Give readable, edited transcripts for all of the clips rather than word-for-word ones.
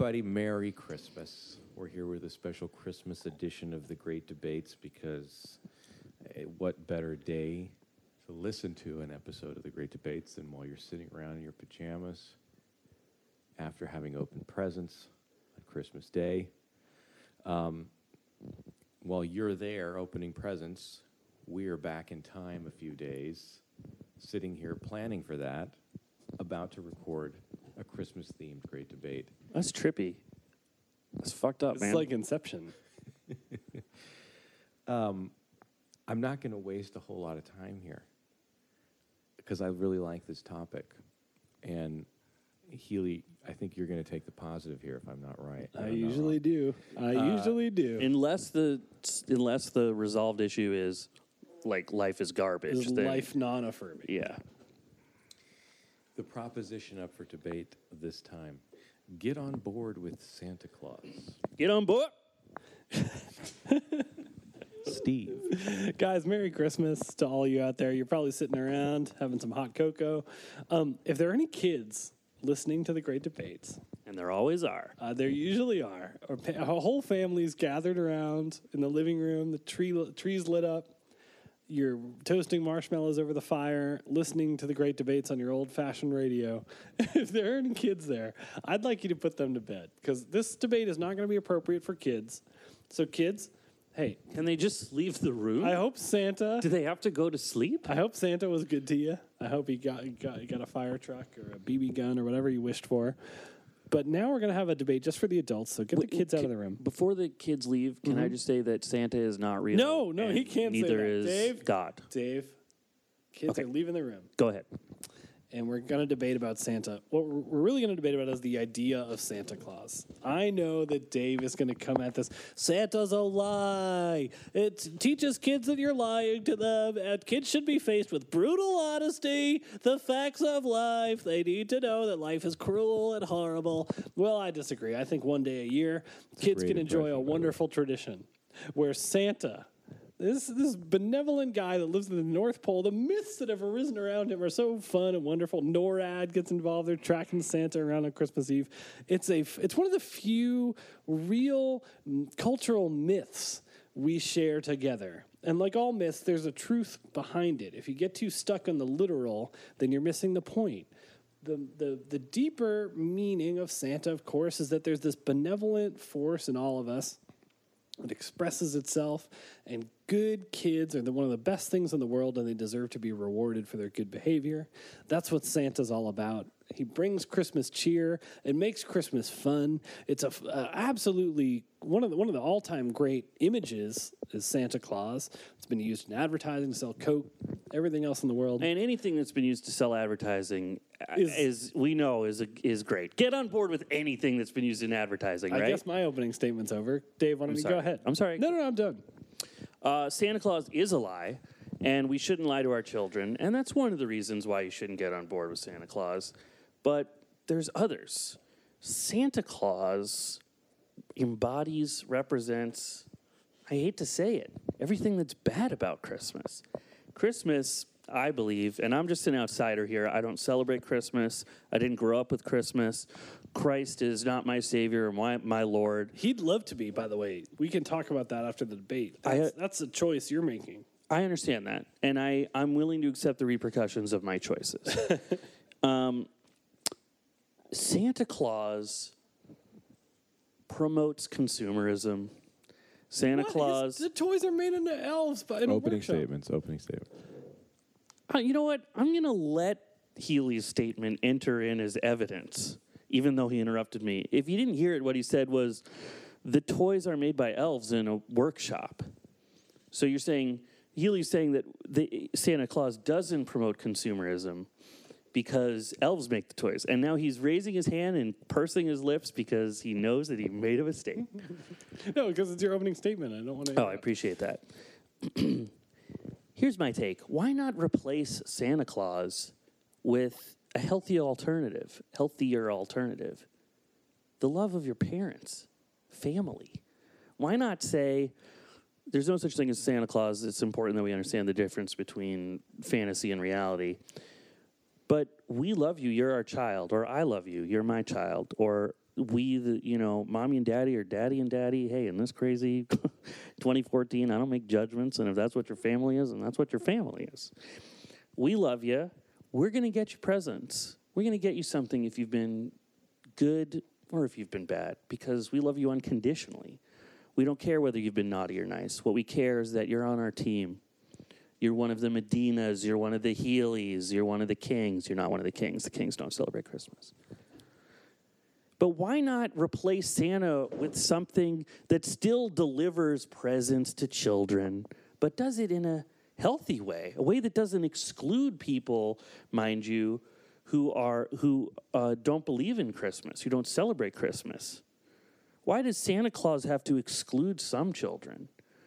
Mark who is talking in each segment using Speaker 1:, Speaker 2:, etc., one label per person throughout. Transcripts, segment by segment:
Speaker 1: everybody, Merry Christmas. We're here with a special Christmas edition of The Great Debates because what better day to listen to an episode of The Great Debates than while you're sitting around in your pajamas after having opened presents on Christmas Day. While you're there opening presents, we are back in time a few days, sitting here planning for that, about to record a Christmas-themed Great Debate.
Speaker 2: That's trippy. That's fucked up, man.
Speaker 3: It's like Inception.
Speaker 1: I'm not going to waste a whole lot of time here because I really like this topic. And Healy, I think you're going to take the positive here if I'm not right.
Speaker 3: I usually do. I usually do.
Speaker 2: Unless the resolved issue is like life is garbage.
Speaker 3: Is
Speaker 2: then,
Speaker 3: life non-affirming?
Speaker 2: Yeah.
Speaker 1: The proposition up for debate this time: get on board with Santa Claus.
Speaker 2: Get on board.
Speaker 1: Steve.
Speaker 3: Guys, Merry Christmas to all you out there. You're probably sitting around having some hot cocoa. If there are any kids listening to the Great Debates,
Speaker 2: And there always are.
Speaker 3: there usually are, or a whole family's gathered around in the living room, the tree's lit up, you're toasting marshmallows over the fire, listening to the Great Debates on your old-fashioned radio. If there are any kids there, I'd like you to put them to bed because this debate is not going to be appropriate for kids. So kids, hey,
Speaker 2: Can they just leave the room?
Speaker 3: I hope Santa...
Speaker 2: Do they have to go to sleep?
Speaker 3: I hope Santa was good to you. I hope he got a fire truck or a BB gun or whatever you wished for. But now we're going to have a debate just for the adults, so get the kids out of the room.
Speaker 2: Before the kids leave, can I just say that Santa is not real?
Speaker 3: No,
Speaker 2: and
Speaker 3: he can't say
Speaker 2: neither
Speaker 3: that.
Speaker 2: is
Speaker 3: Dave?
Speaker 2: God.
Speaker 3: Dave, kids
Speaker 2: Okay.
Speaker 3: are leaving the room,
Speaker 2: Go ahead.
Speaker 3: and we're going to debate about Santa. What we're really going to debate about is the idea of Santa Claus. I know that Dave is going to come at this. Santa's a lie. It teaches kids that you're lying to them, and kids should be faced with brutal honesty, the facts of life. They need to know that life is cruel and horrible. Well, I disagree. I think one day a year, kids
Speaker 1: great
Speaker 3: can enjoy
Speaker 1: impression,
Speaker 3: a
Speaker 1: by the way.
Speaker 3: wonderful tradition where Santa... This benevolent guy that lives in the North Pole, the myths that have arisen around him are so fun and wonderful. NORAD gets involved. They're tracking Santa around on Christmas Eve. It's one of the few real cultural myths we share together. And like all myths, there's a truth behind it. If you get too stuck on the literal, then you're missing the point. The deeper meaning of Santa, of course, is that there's this benevolent force in all of us. It expresses itself, and good kids are one of the best things in the world, and they deserve to be rewarded for their good behavior. That's what Santa's all about. He brings Christmas cheer. It makes Christmas fun. It's absolutely one of the all-time great images is Santa Claus. It's been used in advertising to sell Coke, everything else in the world.
Speaker 2: And anything that's been used to sell advertising is great. Get on board with anything that's been used in advertising, right?
Speaker 3: I guess my opening statement's over. Dave, why don't you go ahead?
Speaker 2: I'm sorry.
Speaker 3: No, I'm done.
Speaker 2: Santa Claus is a lie, and we shouldn't lie to our children, and that's one of the reasons why you shouldn't get on board with Santa Claus. But there's others. Santa Claus embodies, represents, I hate to say it, everything that's bad about Christmas. Christmas, I believe, and I'm just an outsider here, I don't celebrate Christmas. I didn't grow up with Christmas. Christ is not my Savior or my Lord.
Speaker 3: He'd love to be, by the way. We can talk about that after the debate. That's a choice you're making.
Speaker 2: I understand that, and I'm willing to accept the repercussions of my choices. Santa Claus promotes consumerism. Santa Claus...
Speaker 3: The toys are made into elves in a
Speaker 1: Opening
Speaker 3: workshop.
Speaker 1: statements.
Speaker 2: You know what? I'm going to let Healy's statement enter in as evidence, even though he interrupted me. If you didn't hear it, what he said was, the toys are made by elves in a workshop. So you're saying, Healy's saying that Santa Claus doesn't promote consumerism because elves make the toys. And now he's raising his hand and pursing his lips because he knows that he made a mistake.
Speaker 3: No, because it's your opening statement. I don't want to...
Speaker 2: Oh, I appreciate that. Here's my take. Why not replace Santa Claus with a healthier alternative? The love of your parents, family. Why not say, there's no such thing as Santa Claus. It's important that we understand the difference between fantasy and reality. But we love you, you're our child, or I love you, you're my child, or mommy and daddy or daddy and daddy, hey, in this crazy 2014, I don't make judgments, and if that's what your family is, and that's what your family is. We love you. We're going to get you presents. We're going to get you something if you've been good or if you've been bad, because we love you unconditionally. We don't care whether you've been naughty or nice. What we care is that you're on our team. You're one of the Medinas. You're one of the Healys. You're one of the Kings. You're not one of the Kings. The Kings don't celebrate Christmas. But why not replace Santa with something that still delivers presents to children, but does it in a healthy way, a way that doesn't exclude people, mind you, who don't believe in Christmas, who don't celebrate Christmas? Why does Santa Claus have to exclude some children?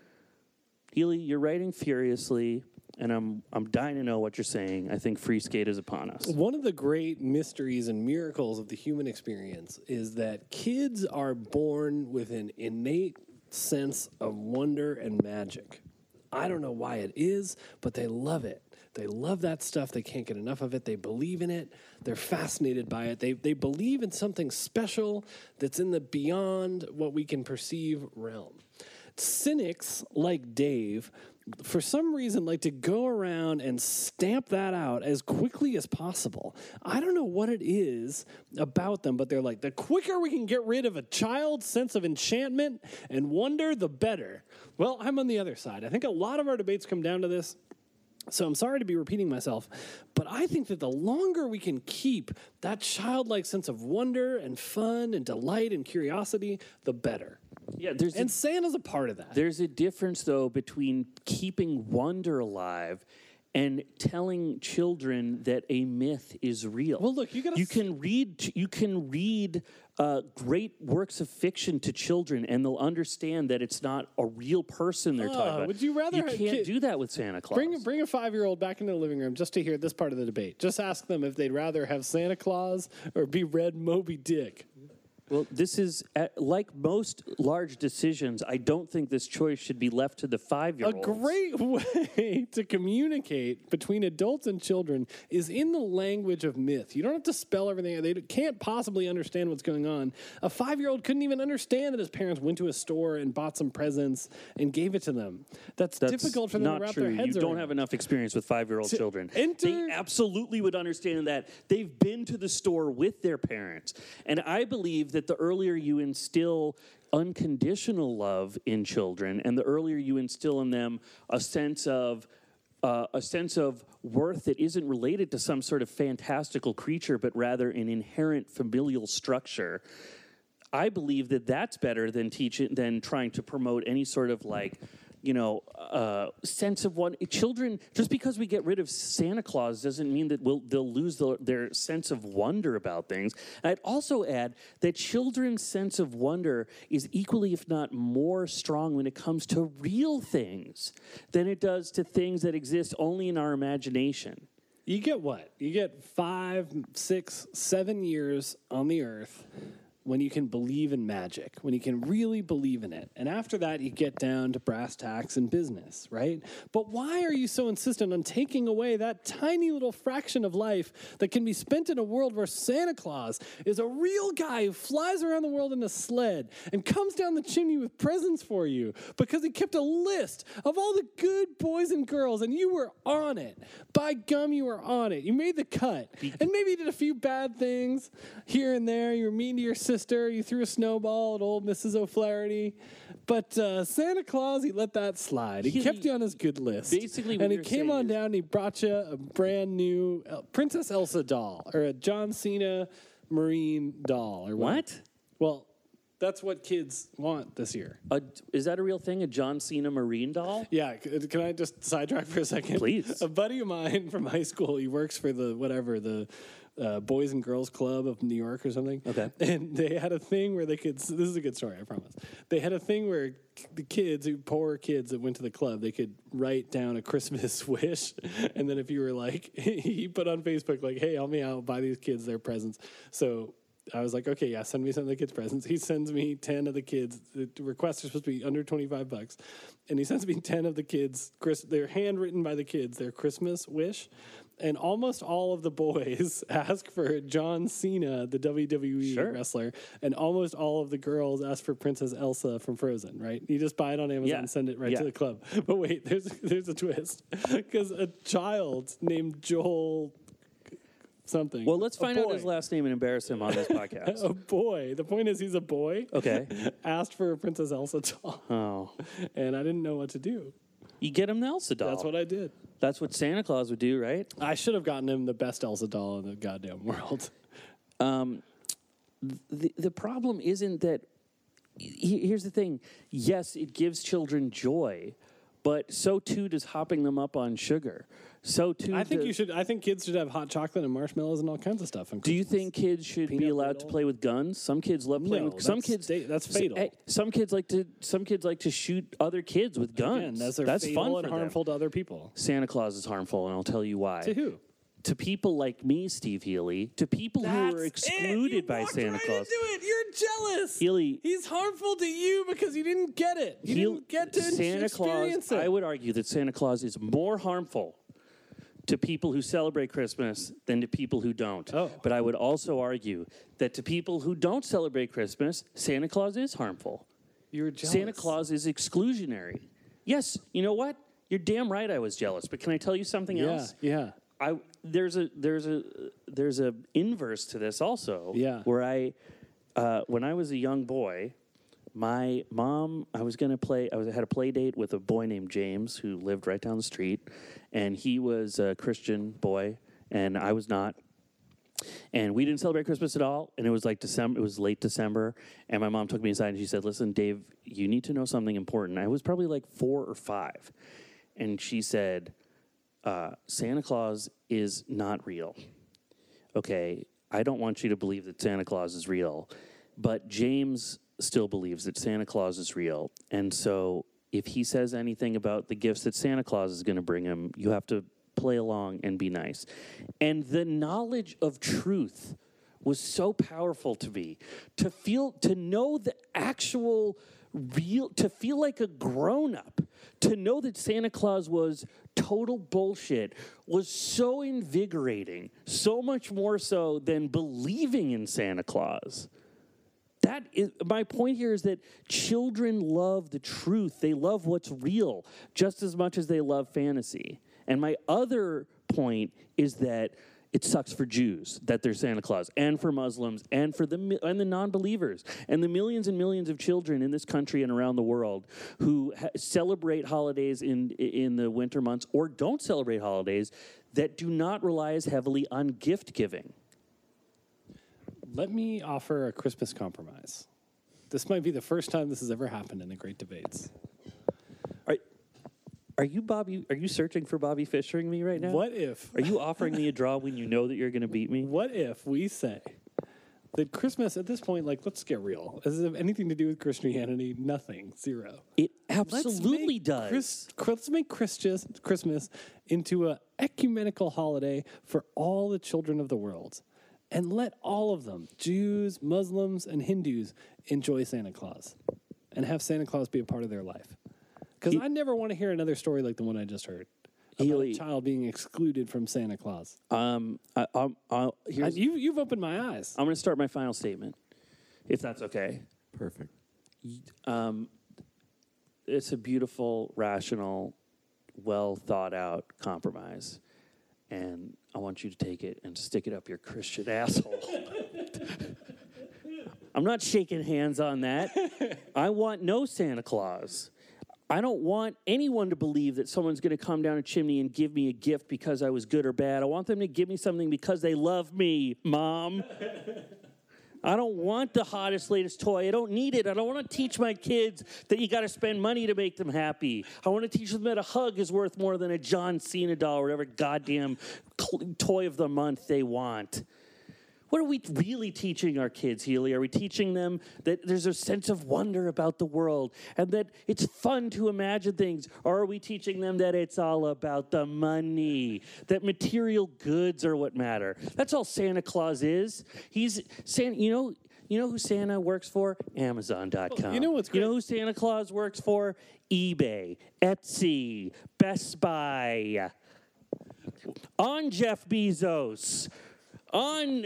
Speaker 2: Healy, you're writing furiously, and I'm dying to know what you're saying. I think free skate is upon us.
Speaker 3: One of the great mysteries and miracles of the human experience is that kids are born with an innate sense of wonder and magic. I don't know why it is, but they love it. They love that stuff. They can't get enough of it. They believe in it. They're fascinated by it. They believe in something special that's in the beyond what we can perceive realm. Cynics like Dave, for some reason, like to go around and stamp that out as quickly as possible. I don't know what it is about them, but they're like, the quicker we can get rid of a child's sense of enchantment and wonder, the better. Well, I'm on the other side. I think a lot of our debates come down to this. So I'm sorry to be repeating myself, but I think that the longer we can keep that childlike sense of wonder and fun and delight and curiosity, the better.
Speaker 2: Yeah,
Speaker 3: and Santa's a part of that.
Speaker 2: There's a difference, though, between keeping wonder alive and telling children that a myth is real.
Speaker 3: Well, look, you can read great works of fiction to children, and they'll understand that it's not a real person they're talking about. Would you rather?
Speaker 2: You can't do that with Santa Claus.
Speaker 3: Bring a 5-year-old back into the living room just to hear this part of the debate. Just ask them if they'd rather have Santa Claus or be read Moby Dick.
Speaker 2: Well, this is, like most large decisions, I don't think this choice should be left to the 5-year-olds.
Speaker 3: A great way to communicate between adults and children is in the language of myth. You don't have to spell everything. They can't possibly understand what's going on. A 5-year-old couldn't even understand that his parents went to a store and bought some presents and gave it to them. That's difficult for them to wrap their heads around.
Speaker 2: You don't have enough experience with 5-year-old children. They absolutely would understand that. They've been to the store with their parents. And I believe that the earlier you instill unconditional love in children, and the earlier you instill in them a sense of worth that isn't related to some sort of fantastical creature, but rather an inherent familial structure, I believe that that's better than trying to promote any sort of sense of one. Children, just because we get rid of Santa Claus doesn't mean that they'll lose their sense of wonder about things. And I'd also add that children's sense of wonder is equally, if not more, strong when it comes to real things than it does to things that exist only in our imagination.
Speaker 3: You get what? You get 5, 6, 7 years on the earth when you can believe in magic, when you can really believe in it. And after that, you get down to brass tacks and business, right? But why are you so insistent on taking away that tiny little fraction of life that can be spent in a world where Santa Claus is a real guy who flies around the world in a sled and comes down the chimney with presents for you because he kept a list of all the good boys and girls and you were on it. By gum, you were on it. You made the cut. And maybe you did a few bad things here and there. You were mean to your sister. You threw a snowball at old Mrs. O'Flaherty. But Santa Claus, he let that slide. He kept you on his good list.
Speaker 2: Basically,
Speaker 3: and he came on down and he brought you a brand new Princess Elsa doll or a John Cena Marine doll. Or
Speaker 2: what?
Speaker 3: Well, that's what kids want this year.
Speaker 2: Is that a real thing, a John Cena Marine doll?
Speaker 3: Yeah. Can I just sidetrack for a second?
Speaker 2: Please.
Speaker 3: A buddy of mine from high school, he works for the Boys and Girls Club of New York or something.
Speaker 2: Okay.
Speaker 3: And they had a thing where they could, this is a good story, I promise. They had a thing where the kids, poor kids that went to the club, they could write down a Christmas wish. And then if you were like, he put on Facebook, like, hey, help me out, buy these kids their presents. So I was like, okay, yeah, send me some of the kids' presents. He sends me 10 of the kids. The requests are supposed to be under $25. And he sends me 10 of the kids, they're handwritten by the kids, their Christmas wish. and almost all of the boys ask for John Cena, the WWE
Speaker 2: Sure.
Speaker 3: wrestler, and almost all of the girls ask for Princess Elsa from Frozen, right? You just buy it on Amazon
Speaker 2: Yeah.
Speaker 3: and send it right
Speaker 2: Yeah.
Speaker 3: to the club. But wait, there's a twist. Because a child named Joel something.
Speaker 2: Well, let's
Speaker 3: a
Speaker 2: find out
Speaker 3: boy-
Speaker 2: his last name and embarrass him on this podcast.
Speaker 3: A boy. The point is he's a boy.
Speaker 2: Okay.
Speaker 3: Asked for a Princess Elsa doll.
Speaker 2: Oh.
Speaker 3: And I didn't know what to do.
Speaker 2: You get him the Elsa doll.
Speaker 3: That's what I did.
Speaker 2: That's what Santa Claus would do, right?
Speaker 3: I should have gotten him the best Elsa doll in the goddamn world.
Speaker 2: The problem isn't that. Here's the thing. Yes, it gives children joy, but so too does hopping them up on sugar. So too.
Speaker 3: I think
Speaker 2: does-
Speaker 3: you should. I think kids should have hot chocolate and marshmallows and all kinds of stuff. on
Speaker 2: Do you
Speaker 3: Christmas.
Speaker 2: think kids should be
Speaker 3: Peanut
Speaker 2: allowed to
Speaker 3: brittle?
Speaker 2: play with guns? Some kids love playing
Speaker 3: No,
Speaker 2: with. Some
Speaker 3: that's
Speaker 2: kids.
Speaker 3: that's fatal.
Speaker 2: Hey, some kids like to shoot other kids with guns.
Speaker 3: Again, that's
Speaker 2: fun
Speaker 3: fatal
Speaker 2: for
Speaker 3: and
Speaker 2: them.
Speaker 3: harmful to other people.
Speaker 2: Santa Claus is harmful, and I'll tell you why.
Speaker 3: To who?
Speaker 2: To people like me, Steve Healy. To people who are excluded by Santa Claus.
Speaker 3: You're jealous.
Speaker 2: Healy,
Speaker 3: He's harmful to you because you didn't get it. You didn't get to
Speaker 2: Santa
Speaker 3: experience
Speaker 2: Claus.
Speaker 3: it.
Speaker 2: I would argue that Santa Claus is more harmful to people who celebrate Christmas than to people who don't.
Speaker 3: Oh.
Speaker 2: But I would also argue that to people who don't celebrate Christmas, Santa Claus is harmful.
Speaker 3: You're jealous.
Speaker 2: Santa Claus is exclusionary. Yes, you know what? You're damn right I was jealous. But can I tell you something
Speaker 3: Yeah,
Speaker 2: else?
Speaker 3: yeah.
Speaker 2: There's a inverse to this also.
Speaker 3: Yeah.
Speaker 2: Where when I was a young boy, my mom, I had a play date with a boy named James who lived right down the street, and he was a Christian boy, and I was not. And we didn't celebrate Christmas at all, and it was like December. It was late December, and my mom took me aside and she said, "Listen, Dave, you need to know something important." I was probably like 4 or 5, and she said, Santa Claus is not real. Okay, I don't want you to believe that Santa Claus is real, but James still believes that Santa Claus is real. And so if he says anything about the gifts that Santa Claus is going to bring him, you have to play along and be nice. And the knowledge of truth was so powerful to me. To know the actual real, to feel like a grown-up, to know that Santa Claus was total bullshit was so invigorating, so much more so than believing in Santa Claus. That is, my point here is that children love the truth. They love what's real just as much as they love fantasy. And my other point is that it sucks for Jews that there's Santa Claus, and for Muslims, and for the non-believers, and the millions and millions of children in this country and around the world who celebrate holidays in the winter months or don't celebrate holidays that do not rely as heavily on gift giving.
Speaker 3: Let me offer a Christmas compromise. This might be the first time this has ever happened in the Great Debates.
Speaker 2: Are you Bobby? Are you searching for Bobby Fishering me right now?
Speaker 3: What if?
Speaker 2: Are you offering me a draw when you know that you're going to beat me?
Speaker 3: What if we say that Christmas at this point, like, let's get real. Does it have anything to do with Christianity? Nothing. Zero.
Speaker 2: It
Speaker 3: Let's
Speaker 2: absolutely
Speaker 3: make
Speaker 2: does.
Speaker 3: Let's make Christmas into an ecumenical holiday for all the children of the world. And let all of them, Jews, Muslims, and Hindus, enjoy Santa Claus. And have Santa Claus be a part of their life. Because I never want to hear another story like the one I just heard. About
Speaker 2: Healy.
Speaker 3: a child being excluded from Santa Claus.
Speaker 2: Here's,
Speaker 3: You've opened my eyes.
Speaker 2: I'm going to start my final statement, if that's okay.
Speaker 1: Perfect.
Speaker 2: It's a beautiful, rational, well thought out compromise. And I want you to take it and stick it up your Christian asshole. I'm not shaking hands on that. I want no Santa Claus. I don't want anyone to believe that someone's going to come down a chimney and give me a gift because I was good or bad. I want them to give me something because they love me, Mom. I don't want the hottest, latest toy. I don't need it. I don't want to teach my kids that you got to spend money to make them happy. I want to teach them that a hug is worth more than a John Cena doll or whatever goddamn toy of the month they want. What are we really teaching our kids, Healy? Are we teaching them that there's a sense of wonder about the world and that it's fun to imagine things? Or are we teaching them that it's all about the money, that material goods are what matter? That's all Santa Claus is. He's Santa, you know who Santa works for? Amazon.com.
Speaker 3: You know what's
Speaker 2: You know
Speaker 3: great?
Speaker 2: who Santa Claus works for? eBay, Etsy, Best Buy. on Jeff Bezos, on,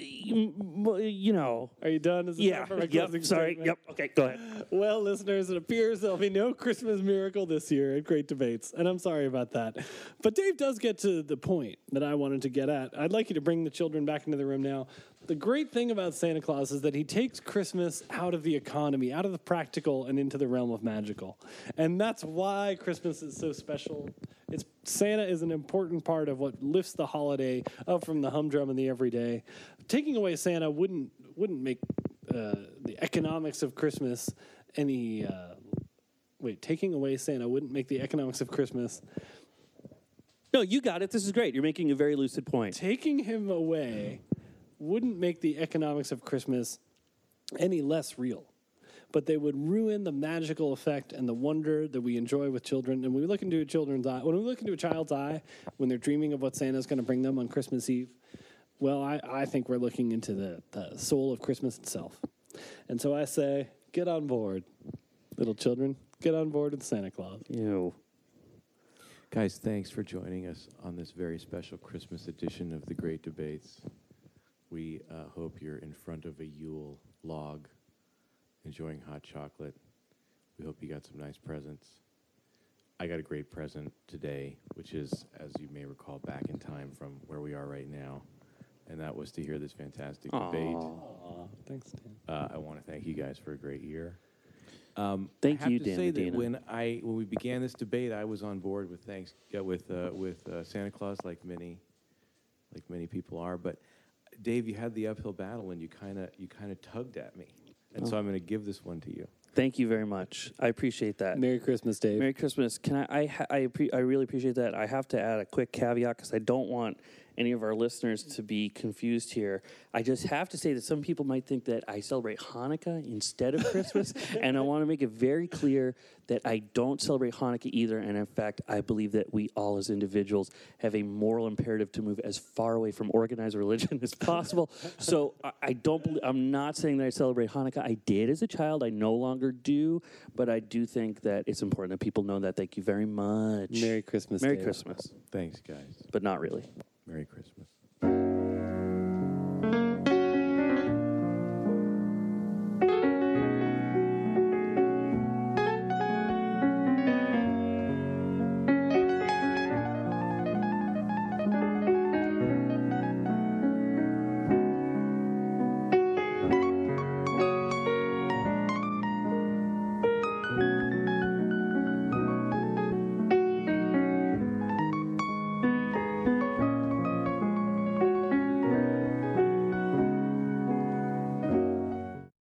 Speaker 2: you know.
Speaker 3: Are you done? Is it
Speaker 2: Yeah,
Speaker 3: time for my
Speaker 2: yep,
Speaker 3: closing
Speaker 2: sorry,
Speaker 3: statement?
Speaker 2: yep, okay, go ahead.
Speaker 3: Well, listeners, it appears there'll be no Christmas miracle this year at Great Debates, and I'm sorry about that. But Dave does get to the point that I wanted to get at. I'd like you to bring the children back into the room now. The great thing about Santa Claus is that he takes Christmas out of the economy, out of the practical, and into the realm of magical. And that's why Christmas is so special. Santa is an important part of what lifts the holiday up from the humdrum and the everyday. Taking away Santa wouldn't make the economics of Christmas any. Taking away Santa wouldn't make the economics of Christmas.
Speaker 2: No, you got it. This is great. You're making a very lucid point.
Speaker 3: Taking him away wouldn't make the economics of Christmas any less real, but they would ruin the magical effect and the wonder that we enjoy with children. And when we look into a children's eye, when we look into a child's eye, when they're dreaming of what Santa's going to bring them on Christmas Eve, well, I think we're looking into the soul of Christmas itself. And so I say, get on board, little children. Get on board with Santa Claus.
Speaker 2: Ew.
Speaker 1: Guys, thanks for joining us on this very special Christmas edition of The Great Debates. We hope you're in front of a Yule log, enjoying hot chocolate. We hope you got some nice presents. I got a great present today, which is, as you may recall, back in time from where we are right now. And that was to hear this fantastic debate.
Speaker 3: Aw, thanks, Dan.
Speaker 1: I want to thank you guys for a great year.
Speaker 2: Thank
Speaker 1: I have
Speaker 2: you,
Speaker 1: to
Speaker 2: Dan
Speaker 1: say
Speaker 2: Medina.
Speaker 1: that when we began this debate, I was on board with Santa Claus, like many people are. But Dave, you had the uphill battle, and you kind of tugged at me, and so I'm going to give this one to you.
Speaker 2: Thank you very much. I appreciate that.
Speaker 3: Merry Christmas, Dave.
Speaker 2: Merry Christmas. Can I really appreciate that. I have to add a quick caveat because I don't want any of our listeners to be confused here. I just have to say that some people might think that I celebrate Hanukkah instead of Christmas, and I want to make it very clear that I don't celebrate Hanukkah either, and in fact, I believe that we all as individuals have a moral imperative to move as far away from organized religion as possible. So I'm not saying that I celebrate Hanukkah. I did as a child. I no longer do, but I do think that it's important that people know that. Thank you very much.
Speaker 3: Merry Christmas,
Speaker 2: Merry
Speaker 3: Dave.
Speaker 2: Christmas,
Speaker 1: Thanks, guys.
Speaker 2: but not really.
Speaker 1: Merry Christmas.